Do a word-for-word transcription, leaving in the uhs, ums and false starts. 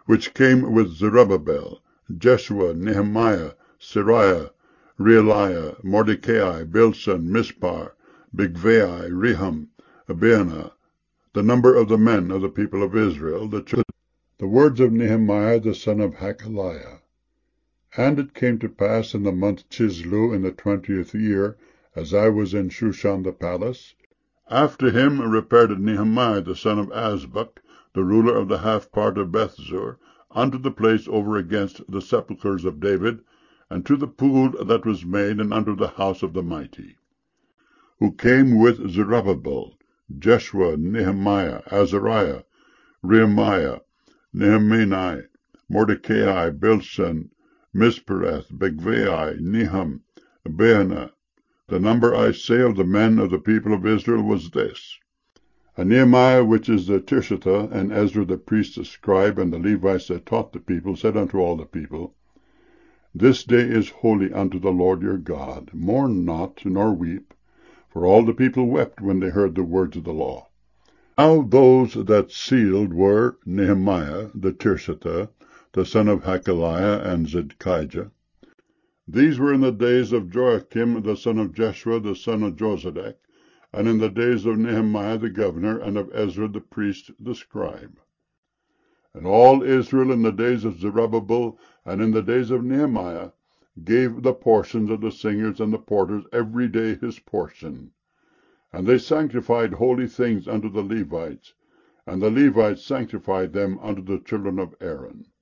which came with Zerubbabel, Jeshua, Nehemiah, Sariah, Realiah, Mordecai, Bilshan, Mispar, Bigvai, Rehum, Abinah, the number of the men of the people of Israel, the, the words of Nehemiah the son of Hachaliah. And it came to pass in the month Chislu, in the twentieth year, as I was in Shushan the palace, after him repaired Nehemiah the son of Azbuk, the ruler of the half part of Bethzur, unto the place over against the sepulchres of David, and to the pool that was made, and unto the house of the mighty, who came with Zerubbabel, Jeshua, Nehemiah, Azariah, Rehemiah, Nehemani, Mordecai, Bilshan, Mispereth, Bigvai, Nehum, Abinah. The number, I say, of the men of the people of Israel was this. And Nehemiah, which is the Tirshatha, and Ezra the priest, the scribe, and the Levites that taught the people, said unto all the people, This day is holy unto the Lord your God. Mourn not, nor weep, for all the people wept when they heard the words of the law. Now those that sealed were Nehemiah the Tirshatha, the son of Hachaliah, and Zedekiah. These were in the days of Joachim the son of Jeshua, the son of Jozadak, and in the days of Nehemiah the governor, and of Ezra the priest, the scribe. And all Israel in the days of Zerubbabel, and in the days of Nehemiah, gave the portions of the singers and the porters every day his portion. And they sanctified holy things unto the Levites, and the Levites sanctified them unto the children of Aaron.